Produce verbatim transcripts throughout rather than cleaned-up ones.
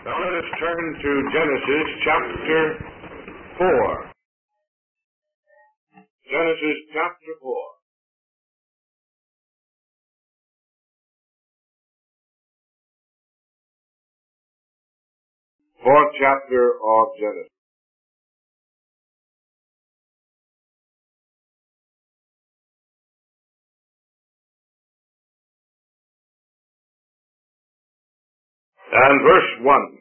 Now let us turn to Genesis chapter four. Genesis chapter four. Fourth chapter of Genesis. And verse one.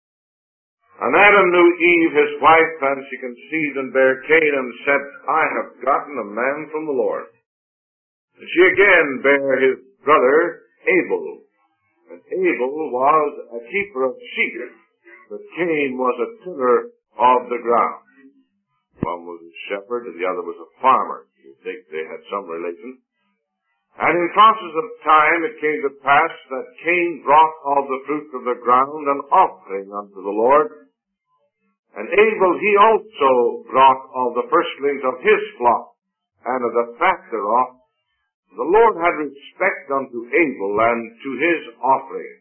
And Adam knew Eve his wife, and she conceived and bare Cain, and said, I have gotten a man from the Lord. And she again bare his brother Abel. And Abel was a keeper of sheep, but Cain was a tiller of the ground. One was a shepherd, and the other was a farmer. You think they had some relation. And in process of time it came to pass that Cain brought of the fruit of the ground an offering unto the Lord. And Abel he also brought of the firstlings of his flock, and of the fat thereof. The Lord had respect unto Abel and to his offering.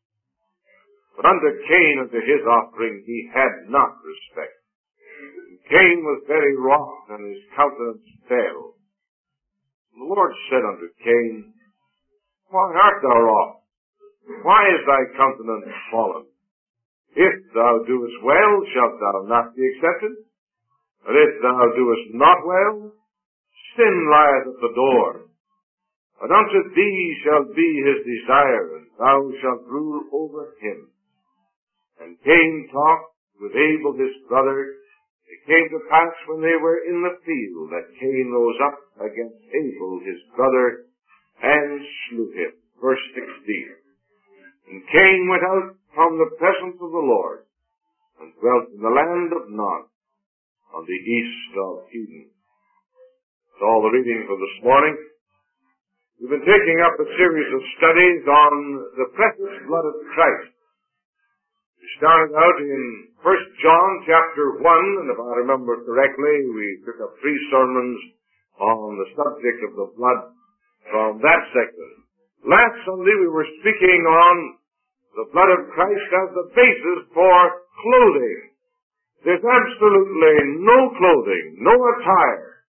But unto Cain and to his offering he had not respect. And Cain was very wroth, and his countenance fell. The Lord said unto Cain, Why art thou wroth? Why is thy countenance fallen? If thou doest well, shalt thou not be accepted? But if thou doest not well, sin lieth at the door. And unto thee shall be his desire, and thou shalt rule over him. And Cain talked with Abel his brother. It came to pass when they were in the field that Cain rose up against Abel his brother, and slew him. Verse sixteen. And Cain went out from the presence of the Lord, and dwelt in the land of Nod, on the east of Eden. That's all the reading for this morning. We've been taking up a series of studies on the precious blood of Christ. We started out in First John chapter one, and if I remember correctly, we took up three sermons on the subject of the blood from that section. Last Sunday we were speaking on the blood of Christ as the basis for clothing. There's absolutely no clothing, no attire,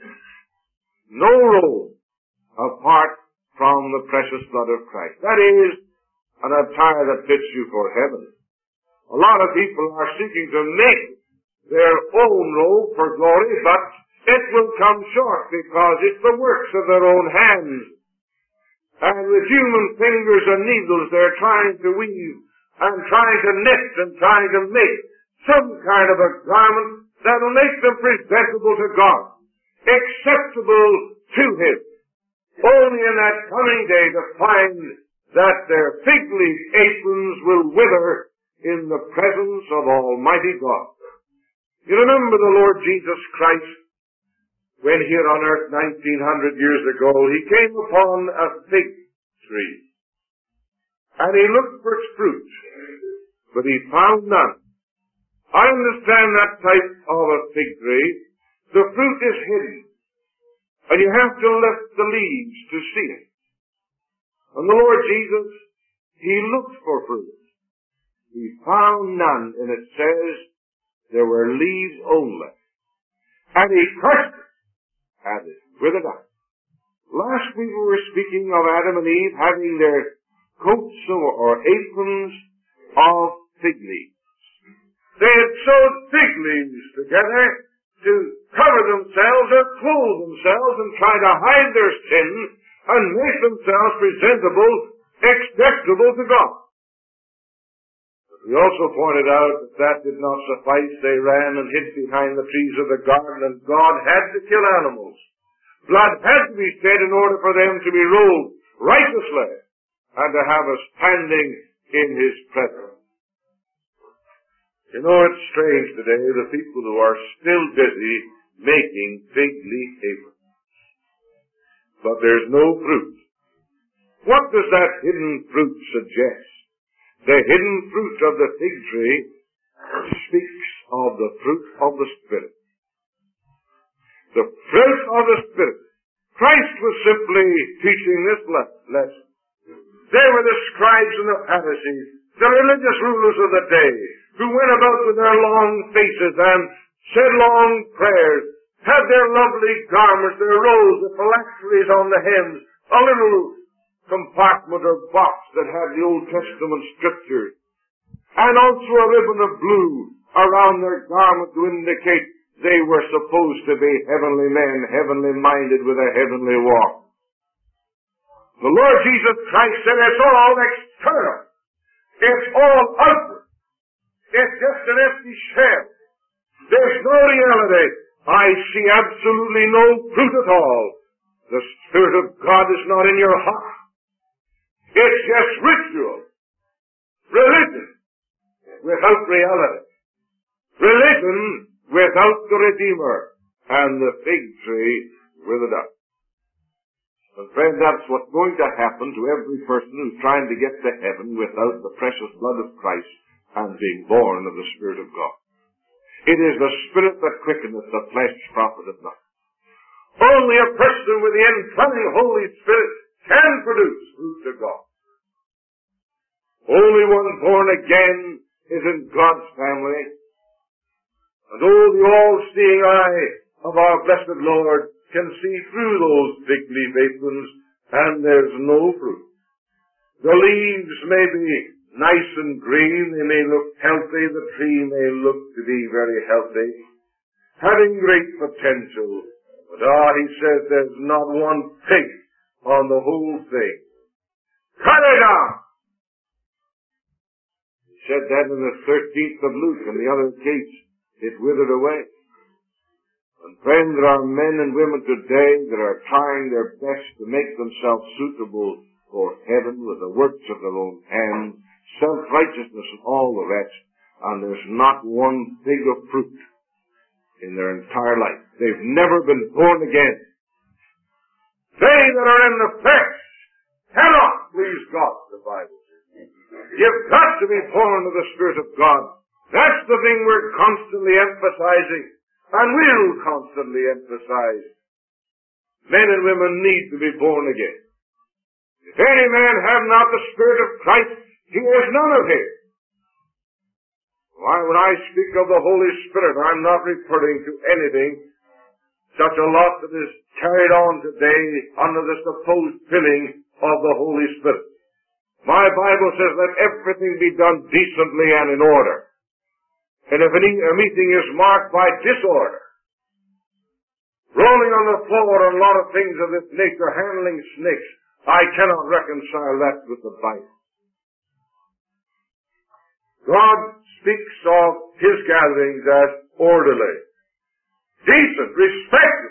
no robe apart from the precious blood of Christ. That is an attire that fits you for heaven. A lot of people are seeking to make their own robe for glory, but it will come short because it's the works of their own hands. And with human fingers and needles, they're trying to weave and trying to knit and trying to make some kind of a garment that'll make them presentable to God, acceptable to Him. Only in that coming day to find that their fig leaf aprons will wither in the presence of Almighty God. You remember the Lord Jesus Christ, when here on earth nineteen hundred years ago, He came upon a fig tree. And He looked for its fruit, but He found none. I understand that type of a fig tree. The fruit is hidden, and you have to lift the leaves to see it. And the Lord Jesus, He looked for fruit. He found none, and it says there were leaves only. And He cursed it, and it withered up. Last week we were speaking of Adam and Eve having their coats or, or aprons of fig leaves. They had sewed fig leaves together to cover themselves or clothe themselves and try to hide their sin and make themselves presentable, acceptable to God. We also pointed out that that did not suffice. They ran and hid behind the trees of the garden, and God had to kill animals. Blood had to be shed in order for them to be ruled righteously and to have a standing in His presence. You know, it's strange today, the people who are still busy making fig leaf aprons. But there's no fruit. What does that hidden fruit suggest? The hidden fruit of the fig tree speaks of the fruit of the Spirit. The fruit of the Spirit. Christ was simply teaching this lesson. They were the scribes and the Pharisees, the religious rulers of the day, who went about with their long faces and said long prayers, had their lovely garments, their robes, the phylacteries on the hems, a little compartment or box that had the Old Testament scriptures, and also a ribbon of blue around their garment to indicate they were supposed to be heavenly men, heavenly minded with a heavenly walk. The Lord Jesus Christ said it's all external. It's all outward. It's just an empty shell. There's no reality. I see absolutely no fruit at all. The Spirit of God is not in your heart. It's just ritual. Religion without reality. Religion without the Redeemer. And the fig tree withered up. And friend, that's what's going to happen to every person who's trying to get to heaven without the precious blood of Christ and being born of the Spirit of God. It is the Spirit that quickeneth, the flesh profiteth nothing. Only a person with the indwelling Holy Spirit can produce fruit to God. Only one born again is in God's family. And oh, the all-seeing eye of our blessed Lord can see through those big leaf aprons, and there's no fruit. The leaves may be nice and green, they may look healthy, the tree may look to be very healthy, having great potential, but ah, he says there's not one fig on the whole thing. Cut it down! He said that in the thirteenth of Luke, and the other case, it withered away. And friend, there are men and women today that are trying their best to make themselves suitable for heaven with the works of their own hands, self-righteousness and all the rest, and there's not one fig of fruit in their entire life. They've never been born again. They that are in the flesh cannot please God, the Bible says. You've got to be born of the Spirit of God. That's the thing we're constantly emphasizing. And will constantly emphasize. Men and women need to be born again. If any man have not the Spirit of Christ, he has none of him. Why, when I speak of the Holy Spirit, I'm not referring to anything, such a lot that is carried on today under the supposed filling of the Holy Spirit. My Bible says let everything be done decently and in order. And if a meeting is marked by disorder, rolling on the floor and a lot of things of this nature, handling snakes, I cannot reconcile that with the Bible. God speaks of His gatherings as orderly, decent, respected.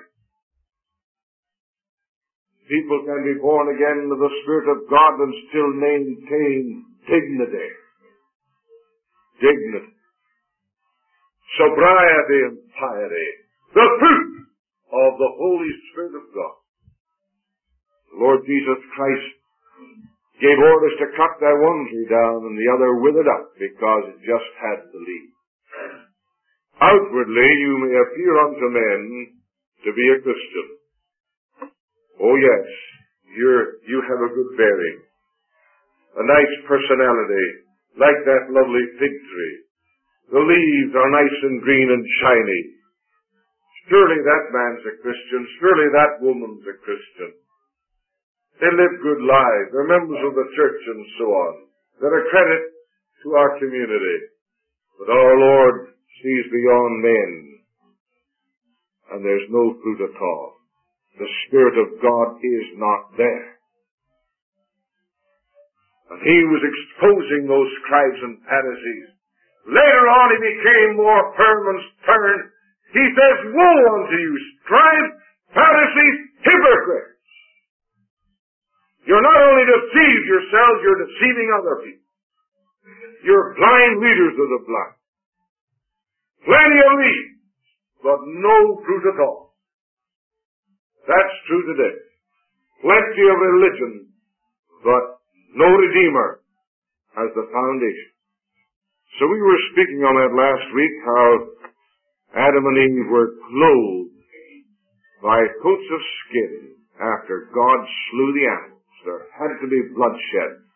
People can be born again of the Spirit of God and still maintain dignity. Dignity. Sobriety and piety, the fruit of the Holy Spirit of God. The Lord Jesus Christ gave orders to cut that one tree down and the other withered up because it just had the leaf. Outwardly you may appear unto men to be a Christian. Oh yes, you're, you have a good bearing, a nice personality, like that lovely fig tree. The leaves are nice and green and shiny. Surely that man's a Christian. Surely that woman's a Christian. They live good lives. They're members of the church and so on. They're a credit to our community. But our Lord sees beyond men. And there's no fruit at all. The Spirit of God is not there. And he was exposing those scribes and Pharisees. Later on he became more firm and stern. He says, woe unto you, scribes, Pharisees, hypocrites! You're not only deceived yourselves, you're deceiving other people. You're blind leaders of the blind. Plenty of leaves, but no fruit at all. That's true today. Plenty of religion, but no Redeemer as the foundation. So we were speaking on that last week, how Adam and Eve were clothed by coats of skin after God slew the animals. There had to be bloodshed.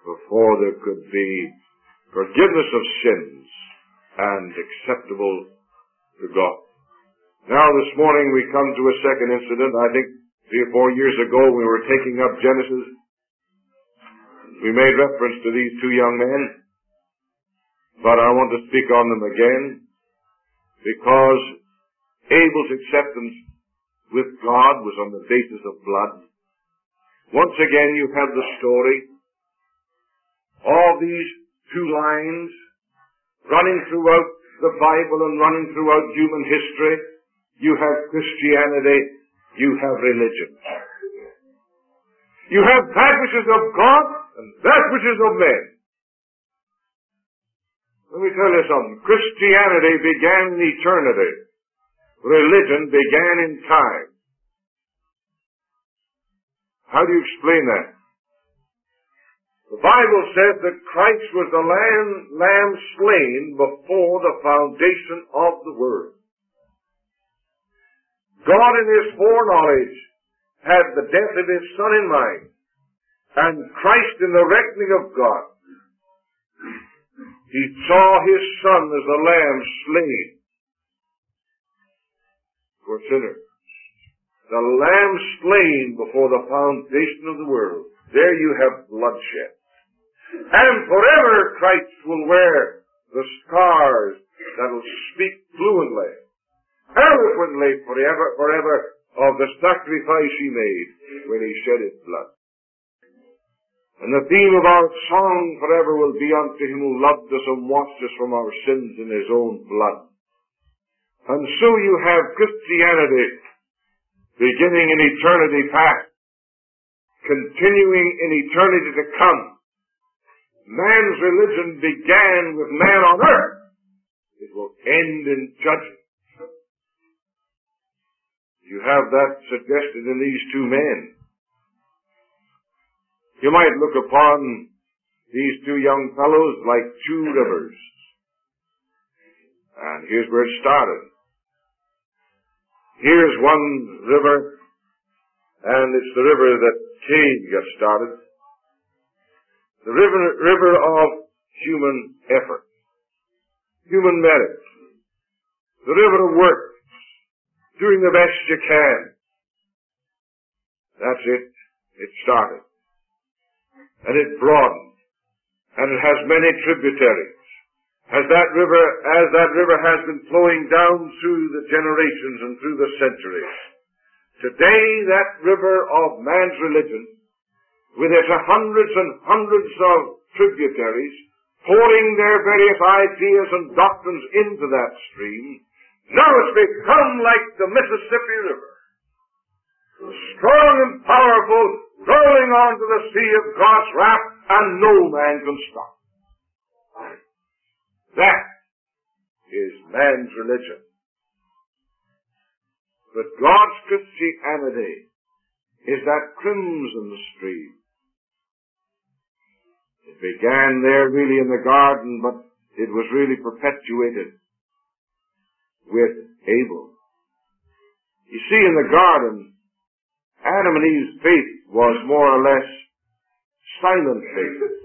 before there could be forgiveness of sins and acceptable to God. Now this morning we come to a second incident. I think three or four years ago we were taking up Genesis. We made reference to these two young men, but I want to speak on them again because Abel's acceptance with God was on the basis of blood. Once again you have the story. All these two lines running throughout the Bible and running throughout human history. You have Christianity, you have religion. You have that which is of God and that which is of men. Let me tell you something. Christianity began in eternity. Religion began in time. How do you explain that? The Bible says that Christ was the lamb, lamb slain before the foundation of the world. God in His foreknowledge had the death of His Son in mind, and Christ in the reckoning of God. He saw His Son as a lamb slain for sinners. The lamb slain before the foundation of the world. There you have bloodshed. And forever Christ will wear the scars that will speak fluently, eloquently forever, forever of the sacrifice He made when He shed His blood. And the theme of our song forever will be unto Him who loved us and washed us from our sins in His own blood. And so you have Christianity beginning in eternity past, continuing in eternity to come. Man's religion began with man on earth. It will end in judgment. You have that suggested in these two men. You might look upon these two young fellows like two rivers. And here's where it started. Here's one river, and it's the river that Cain got started. The river, river of human effort, human merit. The river of work, doing the best you can. That's it. It started. And it broadened. And it has many tributaries. As that river, as that river has been flowing down through the generations and through the centuries. Today, that river of man's religion, with its hundreds and hundreds of tributaries, pouring their various ideas and doctrines into that stream, now it's become like the Mississippi River. Strong and powerful, rolling onto the sea of God's wrath, and no man can stop. That is man's religion. But God's Christianity is that crimson stream. It began there really in the garden, but it was really perpetuated with Abel. You see, in the garden, Adam and Eve's faith was more or less silent faith.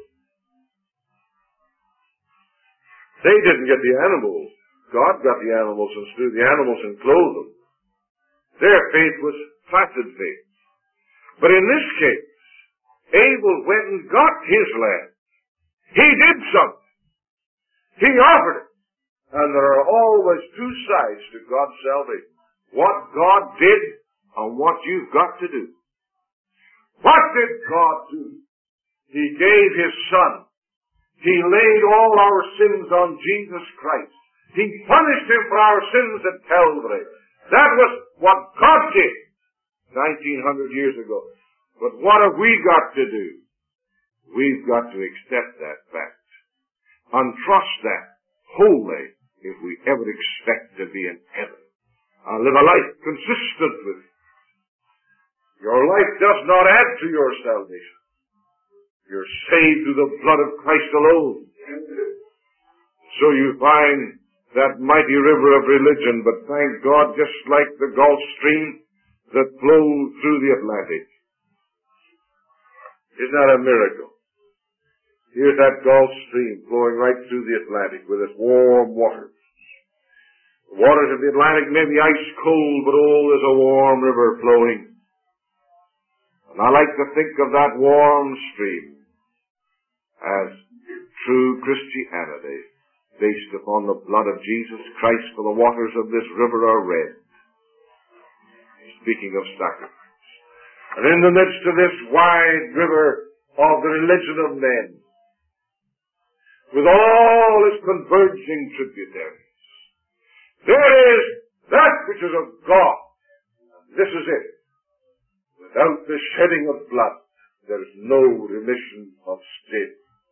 They didn't get the animals. God got the animals and slew the animals and clothed them. Their faith was placid faith. But in this case, Abel went and got his land. He did something. He offered it. And there are always two sides to God's salvation. What God did and what you've got to do. What did God do? He gave His Son. He laid all our sins on Jesus Christ. He punished Him for our sins at Calvary. That was what God did nineteen hundred years ago. But what have we got to do? We've got to accept that fact and trust that wholly if we ever expect to be in heaven and live a life consistent with it. Your life does not add to your salvation. You're saved through the blood of Christ alone. So you find that mighty river of religion, but thank God, just like the Gulf Stream that flows through the Atlantic. Isn't that a miracle? Here's that Gulf Stream flowing right through the Atlantic with its warm waters. The waters of the Atlantic may be ice cold, but oh, there's a warm river flowing. And I like to think of that warm stream as true Christianity, based upon the blood of Jesus Christ, for the waters of this river are red. Speaking of sacrifice. And in the midst of this wide river of the religion of men, with all its converging tributaries, there is that which is of God. This is it. Without the shedding of blood, there is no remission of sin.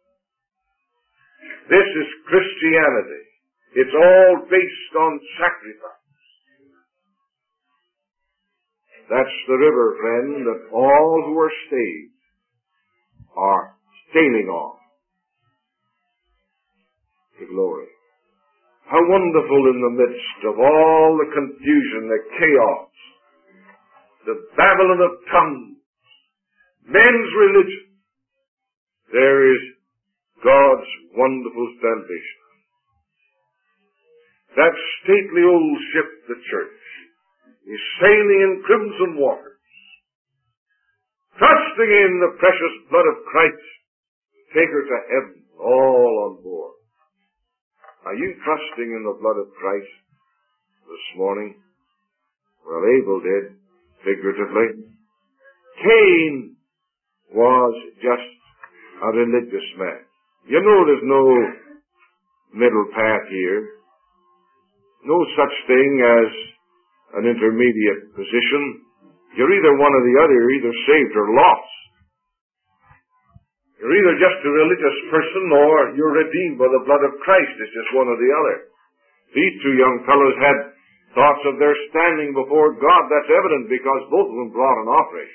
This is Christianity. It's all based on sacrifice. That's the river, friend, that all who are saved are sailing on to glory. How wonderful in the midst of all the confusion, the chaos, the Babylon of tongues, men's religion, there is God's wonderful salvation. That stately old ship, the church, is sailing in crimson waters, trusting in the precious blood of Christ to take her to heaven, all on board. Are you trusting in the blood of Christ this morning? Well, Abel did, figuratively. Cain was just a religious man. You know there's no middle path here. No such thing as an intermediate position. You're either one or the other. You're either saved or lost. You're either just a religious person or you're redeemed by the blood of Christ. It's just one or the other. These two young fellows had thoughts of their standing before God. That's evident because both of them brought an offering.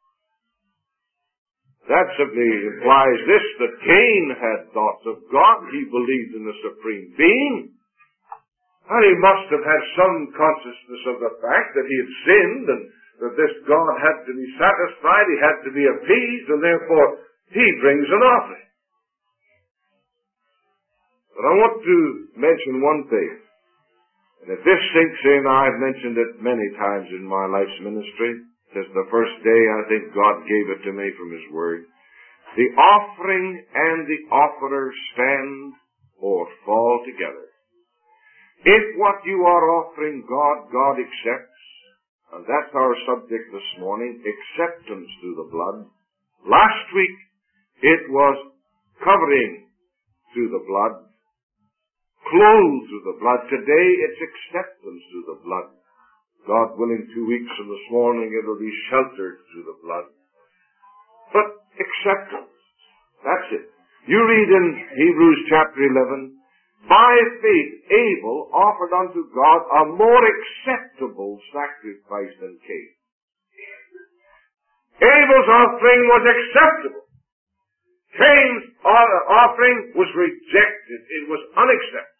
That simply implies this, that Cain had thoughts of God. He believed in the Supreme Being. And he must have had some consciousness of the fact that he had sinned and that this God had to be satisfied, he had to be appeased, and therefore he brings an offering. But I want to mention one thing. And if this sinks in, I've mentioned it many times in my life's ministry. Since the first day I think God gave it to me from His Word. The offering and the offerer stand or fall together. If what you are offering God, God accepts, and that's our subject this morning, acceptance through the blood. Last week, it was covering through the blood, clothed through the blood. Today, it's acceptance through the blood. God willing, two weeks from this morning, it will be sheltered through the blood. But acceptance, that's it. You read in Hebrews chapter eleven, by faith Abel offered unto God a more acceptable sacrifice than Cain. Abel's offering was acceptable. Cain's offering was rejected. It was unacceptable.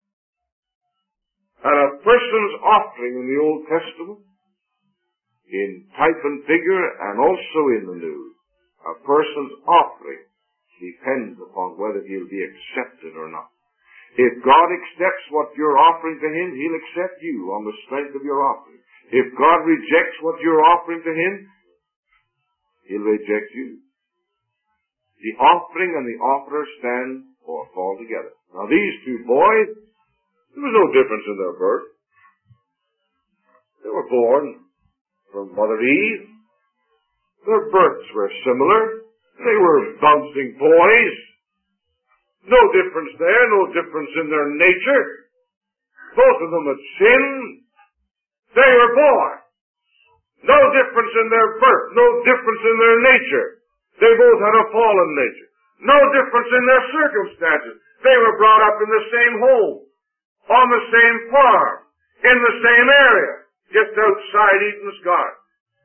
And a person's offering in the Old Testament, in type and figure, and also in the New, a person's offering depends upon whether he'll be accepted or not. If God accepts what you're offering to Him, He'll accept you on the strength of your offering. If God rejects what you're offering to Him, He'll reject you. The offering and the offerer stand or fall together. Now these two boys, there was no difference in their birth. They were born from Mother Eve. Their births were similar. They were bouncing boys. No difference there, no difference in their nature. Both of them had sinned. They were born. No difference in their birth, no difference in their nature. They both had a fallen nature. No difference in their circumstances. They were brought up in the same home, on the same farm, in the same area, just outside Eden's garden.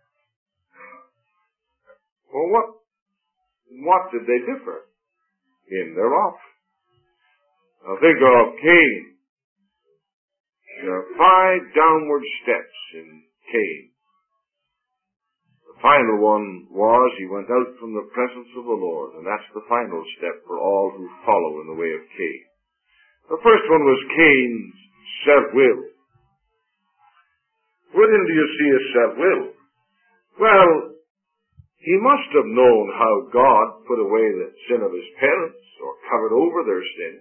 Well, what, what did they differ? In their offering. Now think of Cain. There are five downward steps in Cain. The The final one was he went out from the presence of the Lord, and that's the final step for all who follow in the way of Cain. The first one was Cain's self-will. Wherein do you see his self-will? Well, he must have known how God put away the sin of his parents, or covered over their sin.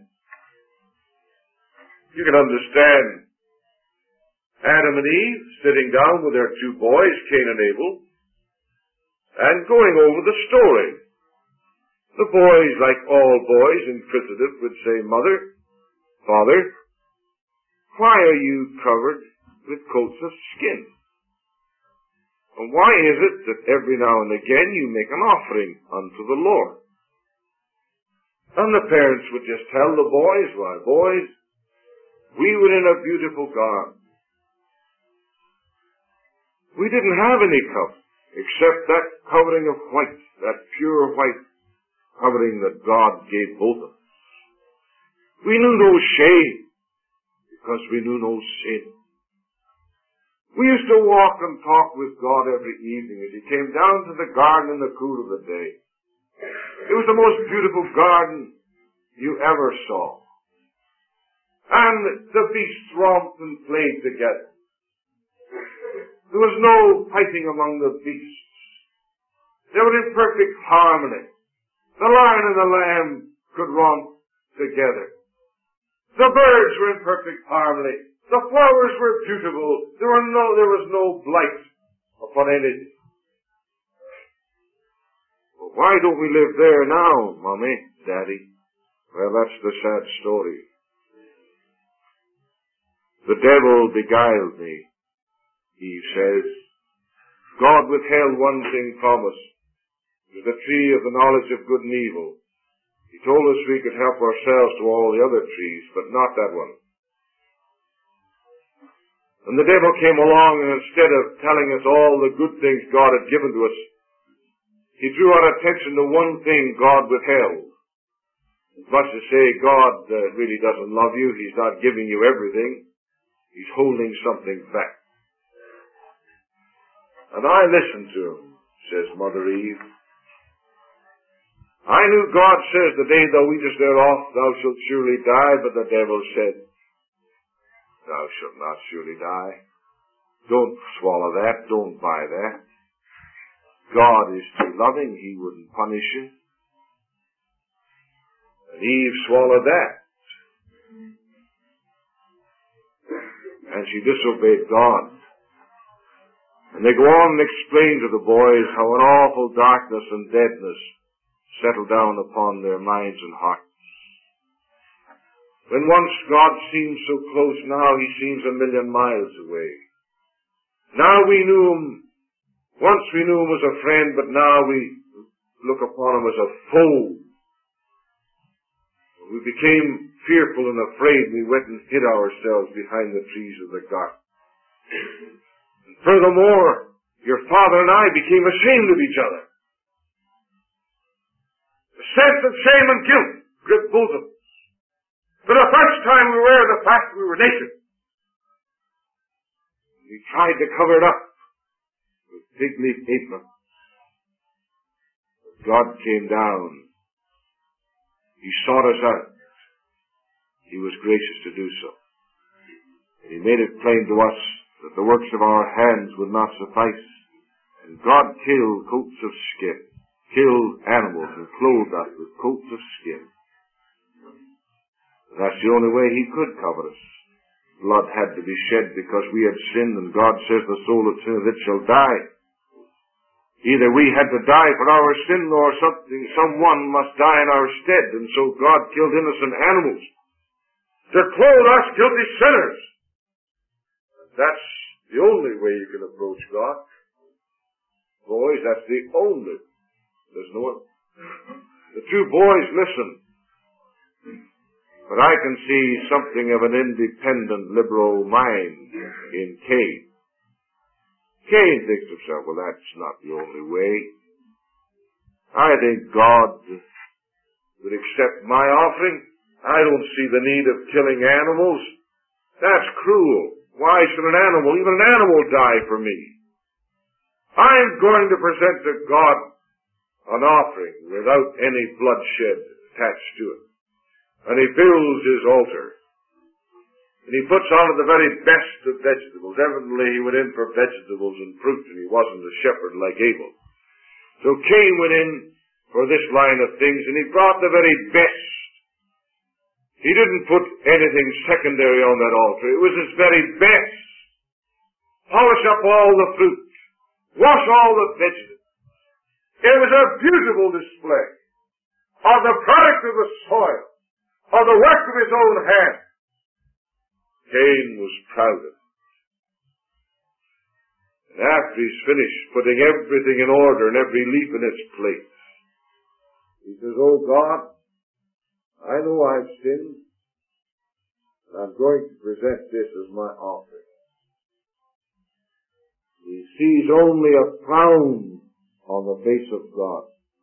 You can understand Adam and Eve sitting down with their two boys, Cain and Abel, and going over the story. The boys, like all boys, inquisitive, would say, Mother, Father, why are you covered with coats of skin? And why is it that every now and again you make an offering unto the Lord? And the parents would just tell the boys, why, boys, we were in a beautiful garden. We didn't have any cover, except that covering of white, that pure white covering that God gave both of us. We knew no shame, because we knew no sin. We used to walk and talk with God every evening as he came down to the garden in the cool of the day. It was the most beautiful garden you ever saw. And the beasts romped and played together. There was no fighting among the beasts. They were in perfect harmony. The lion and the lamb could romp together. The birds were in perfect harmony. The flowers were beautiful. There were no, there was no blight upon anything. Well, why don't we live there now, Mommy, Daddy? Well, that's the sad story. The devil beguiled me, Eve says. God withheld one thing from us. It was the tree of the knowledge of good and evil. He told us we could help ourselves to all the other trees, but not that one. And the devil came along, and instead of telling us all the good things God had given to us, he drew our attention to one thing God withheld. As much as say God uh, really doesn't love you, he's not giving you everything, he's holding something back. And I listened to him, says Mother Eve. I knew God says, the day thou eatest thereof, thou shalt surely die, but the devil said, thou shalt not surely die. Don't swallow that. Don't buy that. God is too loving. He wouldn't punish you. And Eve swallowed that. And she disobeyed God. And they go on and explain to the boys how an awful darkness and deadness settled down upon their minds and hearts. When once God seemed so close, now he seems a million miles away. Now we knew him, once we knew him as a friend, but now we look upon him as a foe. We became fearful and afraid. We went and hid ourselves behind the trees of the garden. And furthermore, your father and I became ashamed of each other. The sense of shame and guilt gripped both of us. For the first time we were the fact we were naked. We tried to cover it up with fig leaf aprons. But God came down. He sought us out. He was gracious to do so. And he made it plain to us that the works of our hands would not suffice. And God killed coats of skin, killed animals and clothed us with coats of skin. That's the only way he could cover us. Blood had to be shed because we had sinned, and God says the soul that sinneth it shall die. Either we had to die for our sin, or something, someone must die in our stead, and so God killed innocent animals to clothe us guilty sinners. That's the only way you can approach God. Boys, that's the only. There's no one. The two boys listened. But I can see something of an independent, liberal mind in Cain. Cain thinks to himself, well, that's not the only way. I think God would accept my offering. I don't see the need of killing animals. That's cruel. Why should an animal, even an animal, die for me? I'm going to present to God an offering without any bloodshed attached to it. And he builds his altar. And he puts on it the very best of vegetables. Evidently he went in for vegetables and fruit, and he wasn't a shepherd like Abel. So Cain went in for this line of things, and he brought the very best. He didn't put anything secondary on that altar. It was his very best. Polish up all the fruit. Wash all the vegetables. It was a beautiful display of the product of the soil, of the work of his own hand. Cain was proud of it. And after he's finished putting everything in order and every leaf in its place, he says, "Oh God, I know I've sinned, and I'm going to present this as my offering." He sees only a frown on the face of God.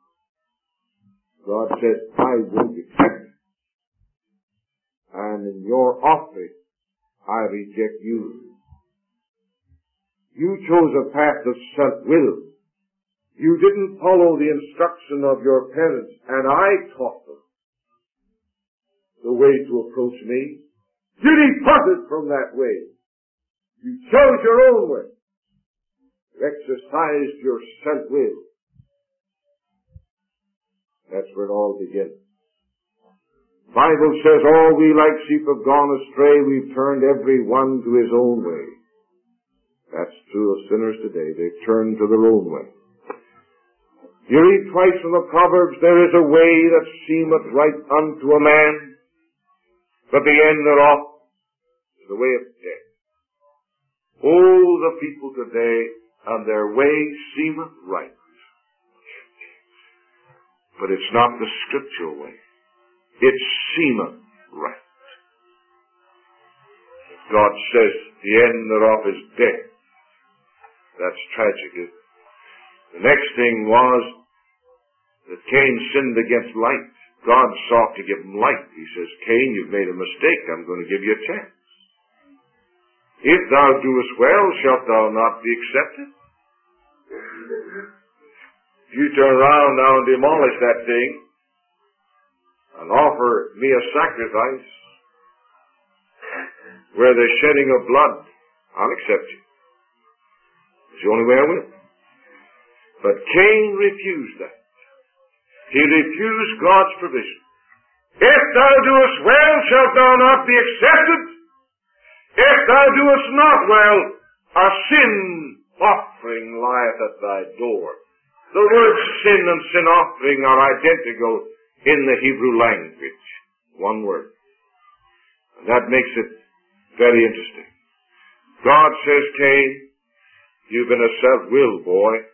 God says, "I won't accept it. And in your offering, I reject you. You chose a path of self-will. You didn't follow the instruction of your parents, and I taught them the way to approach me. You departed from that way. You chose your own way. You exercised your self-will." That's where it all begins. The Bible says, "All we like sheep have gone astray, we've turned every one to his own way." That's true of sinners today. They've turned to their own way. You read twice in the Proverbs, "There is a way that seemeth right unto a man, but the end thereof is the way of death." Oh, the people today, and their way seemeth right. But it's not the scriptural way. It seemeth right. God says the end thereof is death. That's tragic. The next thing was that Cain sinned against light. God sought to give him light. He says, "Cain, you've made a mistake. I'm going to give you a chance. If thou doest well, shalt thou not be accepted? If you turn around now and demolish that thing, and offer me a sacrifice where there's shedding of blood, I'll accept you. It's the only way I will." But Cain refused that. He refused God's provision. "If thou doest well, shalt thou not be accepted? If thou doest not well, a sin offering lieth at thy door." The words sin and sin offering are identical in the Hebrew language. One word. And that makes it very interesting. God says, "Cain, you've been a self-willed boy,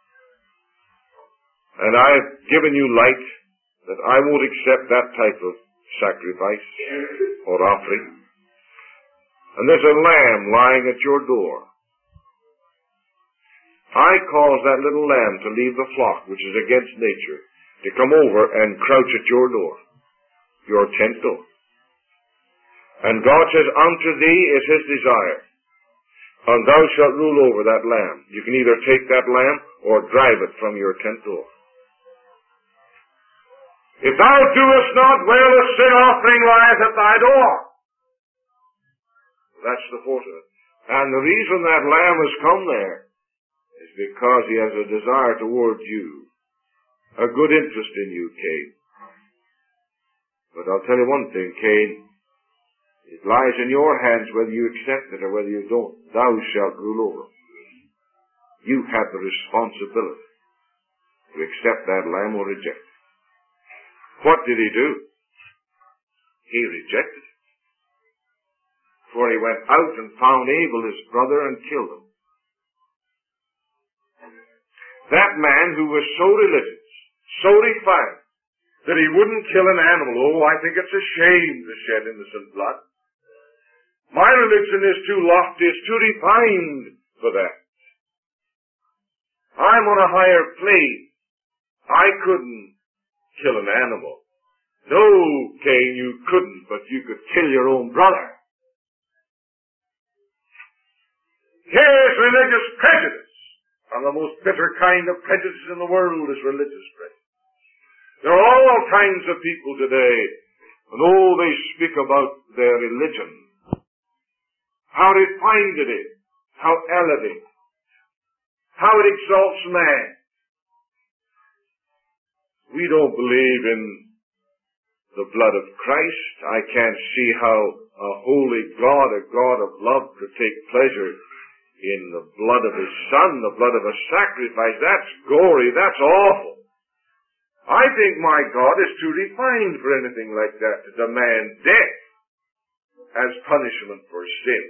and I've given you light that I won't accept that type of sacrifice or offering. And there's a lamb lying at your door. I cause that little lamb to leave the flock, which is against nature, to come over and crouch at your door, your tent door. And God says, unto thee is his desire, and thou shalt rule over that lamb. You can either take that lamb or drive it from your tent door. If thou doest not well, a sin offering lieth at thy door." That's the force of it. And the reason that lamb has come there is because he has a desire towards you, a good interest in you, Cain. But I'll tell you one thing, Cain, it lies in your hands whether you accept it or whether you don't. Thou shalt rule over. You have the responsibility to accept that lamb or reject it. What did he do? He rejected it. For he went out and found Abel his brother and killed him. That man who was so religious, so refined, that he wouldn't kill an animal. Oh, I think it's a shame to shed innocent blood. My religion is too lofty, it's too refined for that. I'm on a higher plane. I couldn't kill an animal. No, Cain, you couldn't, but you could kill your own brother. Here's religious prejudice and the most bitter kind of prejudice in the world is religious prejudice. There are all kinds of people today, and oh, they speak about their religion. How refined it is, how elevated, how it exalts man. We don't believe in the blood of Christ. I can't see how a holy God, a God of love, could take pleasure in the blood of His Son, the blood of a sacrifice. That's gory. That's awful. I think my God is too refined for anything like that, to demand death as punishment for sin.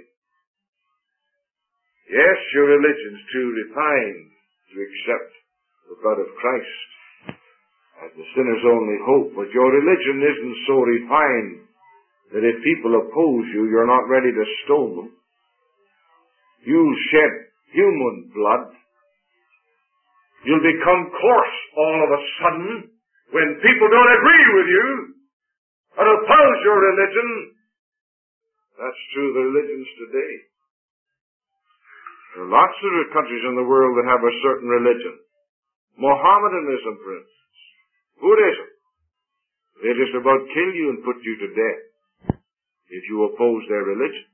Yes, your religion's too refined to accept the blood of Christ as the sinner's only hope, but your religion isn't so refined that if people oppose you, you're not ready to stone them. You'll shed human blood. You'll become coarse all of a sudden when people don't agree with you and oppose your religion. That's true of the religions today. There are lots of countries in the world that have a certain religion. Mohammedanism, for instance. Buddhism. They're just about kill you and put you to death if you oppose their religion.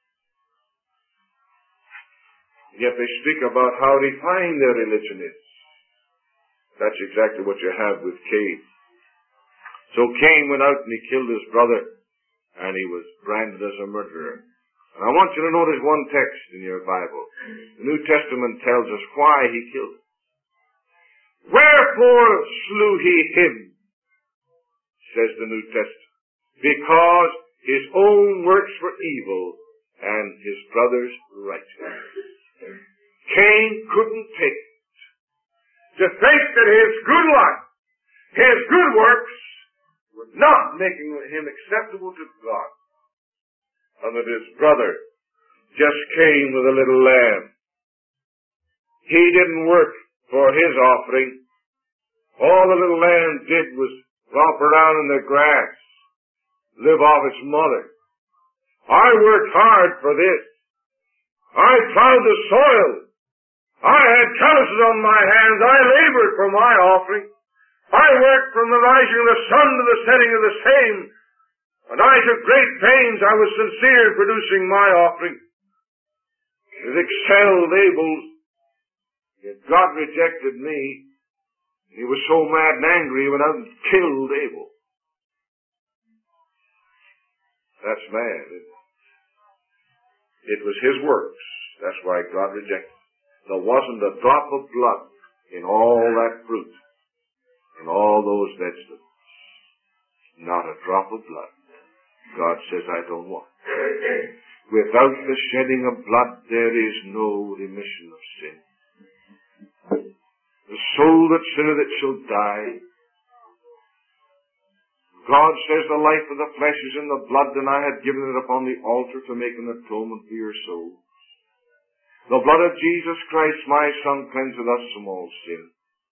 Yet they speak about how refined their religion is. That's exactly what you have with Cain. So Cain went out and he killed his brother, and he was branded as a murderer. And I want you to notice one text in your Bible. The New Testament tells us why he killed him. Wherefore slew he him, says the New Testament, because his own works were evil and his brother's righteous. Cain couldn't take it. To think that his good life, his good works, were not making him acceptable to God, and that his brother just came with a little lamb. He didn't work for his offering. All the little lamb did was romp around in the grass, live off its mother. I worked hard for this. I plowed the soil. I had calluses on my hands. I labored for my offering. I worked from the rising of the sun to the setting of the same. And I took great pains. I was sincere in producing my offering. It excelled Abel's. Yet God rejected me. He was so mad and angry, he went out and killed Abel. That's mad, isn't it? It was his works. That's why God rejected him. There wasn't a drop of blood in all that fruit, in all those vegetables. Not a drop of blood. God says, I don't want it. Without the shedding of blood, there is no remission of sin. The soul that sinneth, it shall die. God says, the life of the flesh is in the blood, and I have given it upon the altar to make an atonement for your soul. The blood of Jesus Christ, my Son, cleanseth us from all sin.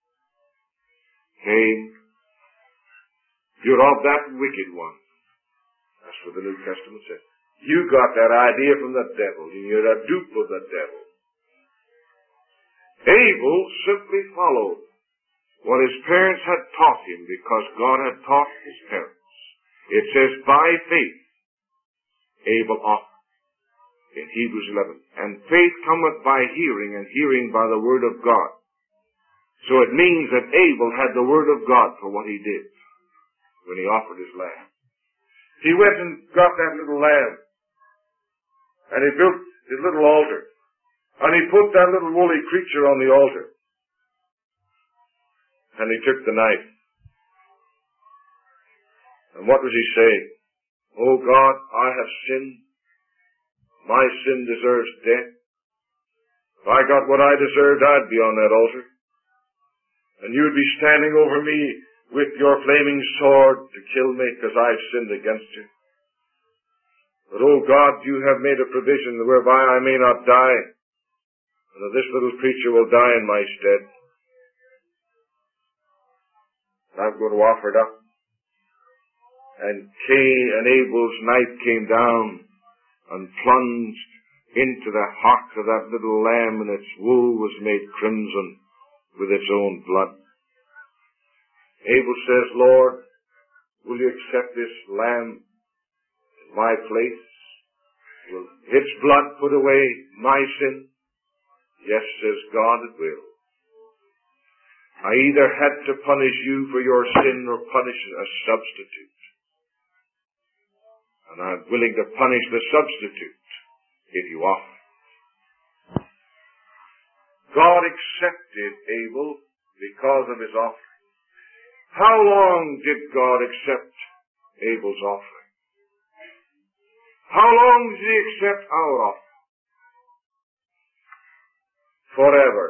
Cain, you're of that wicked one. That's what the New Testament says. You got that idea from the devil, and you're a dupe of the devil. Abel simply followed what his parents had taught him, because God had taught his parents. It says, by faith, Abel offered. In Hebrews eleven. And faith cometh by hearing, and hearing by the word of God. So it means that Abel had the word of God for what he did when he offered his lamb. He went and got that little lamb, and he built his little altar, and he put that little woolly creature on the altar, and he took the knife. And what was he saying? Oh God, I have sinned. My sin deserves death. If I got what I deserved, I'd be on that altar. And you'd be standing over me with your flaming sword to kill me because I've sinned against you. But, oh God, you have made a provision whereby I may not die, and that this little creature will die in my stead. I'm going to offer it up. And Cain and Abel's knife came down and plunged into the heart of that little lamb, and its wool was made crimson with its own blood. Abel says, Lord, will you accept this lamb in my place? Will its blood put away my sin? Yes, says God, it will. I either had to punish you for your sin or punish a substitute. And I'm willing to punish the substitute if you offer. God accepted Abel because of his offering. How long did God accept Abel's offering? How long did he accept our offering? Forever.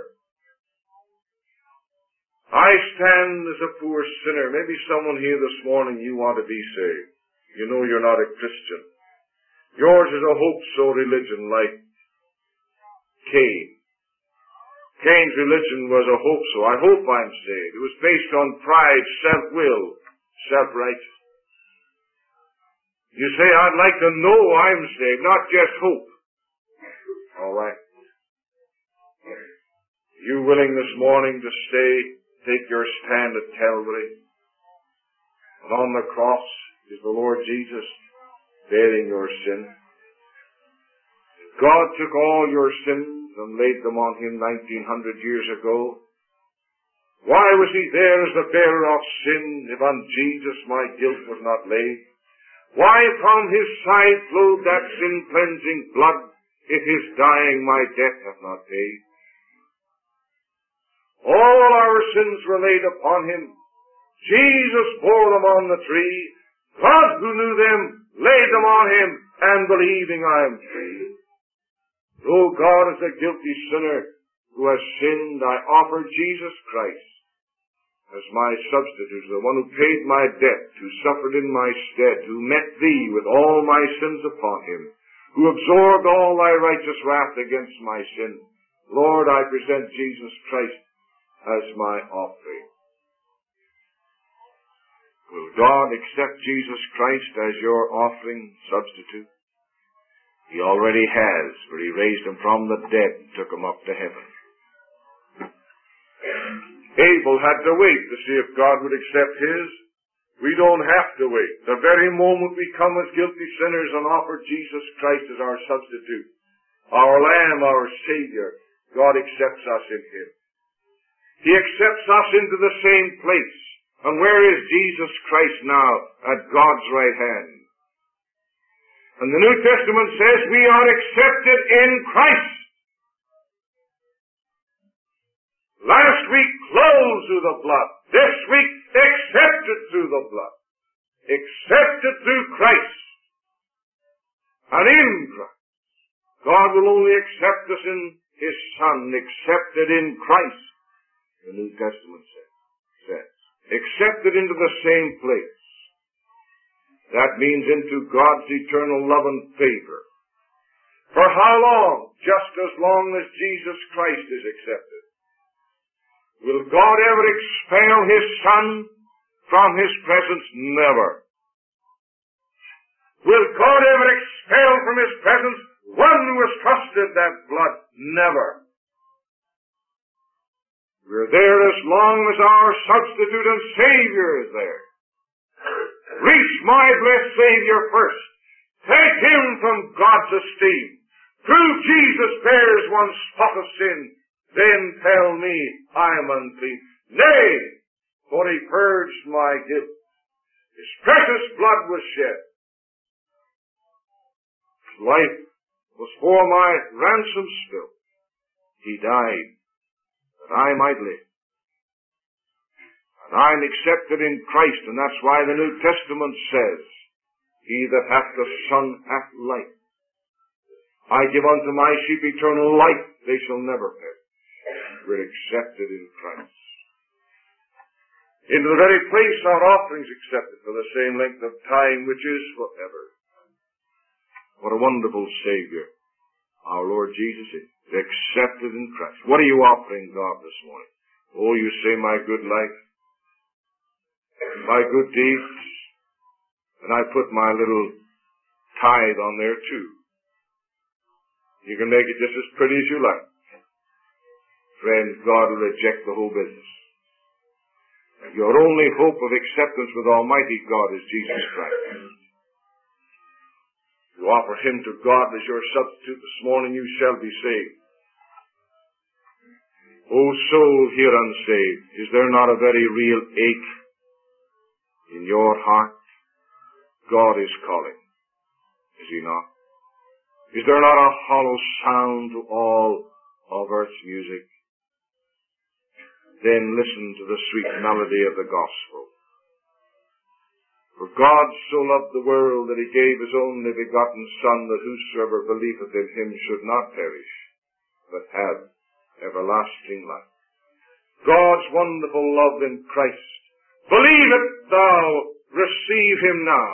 I stand as a poor sinner. Maybe someone here this morning, you want to be saved. You know you're not a Christian. Yours is a hope-so religion like Cain. Cain's religion was a hope-so. I hope I'm saved. It was based on pride, self-will, self-righteousness. You say, I'd like to know I'm saved, not just hope. All right. You willing this morning to stay, take your stand at Calvary? And on the cross is the Lord Jesus bearing your sin. God took all your sins and laid them on him nineteen hundred years ago. Why was he there as the bearer of sin if on Jesus my guilt was not laid? Why from his side flowed that sin-cleansing blood if his dying my debt hath not paid? All our sins were laid upon him. Jesus bore them on the tree. God who knew them laid them on him, and believing I am free. Though God is a guilty sinner who has sinned, I offer Jesus Christ as my substitute, the one who paid my debt, who suffered in my stead, who met thee with all my sins upon him, who absorbed all thy righteous wrath against my sin. Lord, I present Jesus Christ as my offering. Will God accept Jesus Christ as your offering substitute? He already has, for he raised him from the dead and took him up to heaven. Abel had to wait to see if God would accept his. We don't have to wait. The very moment we come as guilty sinners and offer Jesus Christ as our substitute, our Lamb, our Savior, God accepts us in him. He accepts us into the same place. And where is Jesus Christ now? At God's right hand. And the New Testament says we are accepted in Christ. Last week, closed through the blood. This week, accepted through the blood. Accepted through Christ. And in Christ. God will only accept us in his Son, accepted in Christ. The New Testament says. Accepted into the same place. That means into God's eternal love and favor. For how long? Just as long as Jesus Christ is accepted. Will God ever expel his Son from his presence? Never. Will God ever expel from his presence one who has trusted that blood? Never. We're there as long as our substitute and Savior is there. Reach my blessed Savior first. Take him from God's esteem. Prove Jesus bears one spot of sin. Then tell me I am unclean. Nay, for he purged my guilt. His precious blood was shed. His life was for my ransom spilt. He died that I might live. And I'm accepted in Christ, and that's why the New Testament says, he that hath the Son hath life. I give unto my sheep eternal life, they shall never perish. We're accepted in Christ. Into the very place our offerings accepted for the same length of time, which is forever. What a wonderful Savior our Lord Jesus is. Accepted in Christ. What are you offering God this morning? Oh, you say, my good life, my good deeds, and I put my little tithe on there too. You can make it just as pretty as you like. Friends, God will reject the whole business. Your only hope of acceptance with Almighty God is Jesus Christ. You offer Him to God as your substitute this morning, you shall be saved. O soul here unsaved, is there not a very real ache in your heart? God is calling, is He not? Is there not a hollow sound to all of earth's music? Then listen to the sweet melody of the gospel. For God so loved the world that He gave His only begotten Son, that whosoever believeth in Him should not perish, but have everlasting life. God's wonderful love in Christ. Believe it thou, receive Him now,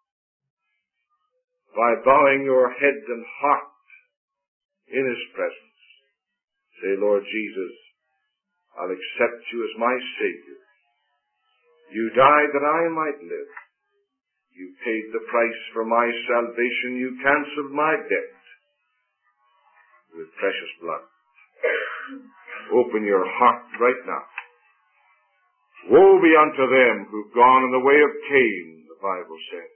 by bowing your head and heart in His presence. Say, Lord Jesus, I'll accept you as my Savior. You died that I might live. You paid the price for my salvation. You canceled my debt with precious blood. Open your heart right now. Woe be unto them who've gone in the way of Cain, the Bible says.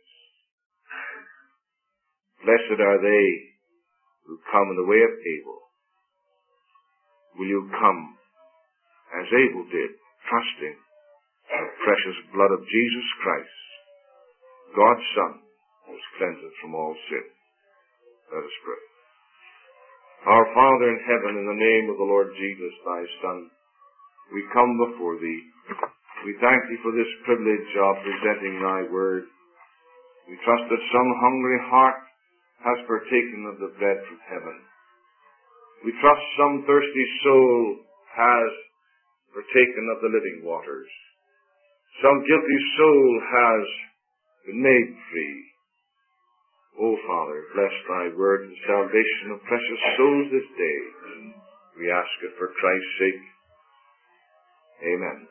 Blessed are they who come in the way of Abel. Will you come as Abel did, trusting in the precious blood of Jesus Christ, God's Son, who has cleansed us from all sin? Let us pray. Our Father in heaven, in the name of the Lord Jesus, thy Son, we come before thee. We thank thee for this privilege of presenting thy word. We trust that some hungry heart has partaken of the bread from heaven. We trust some thirsty soul has partaken of the living waters. Some guilty soul has been made free. O Father, bless thy word and salvation of precious souls this day. We ask it for Christ's sake. Amen.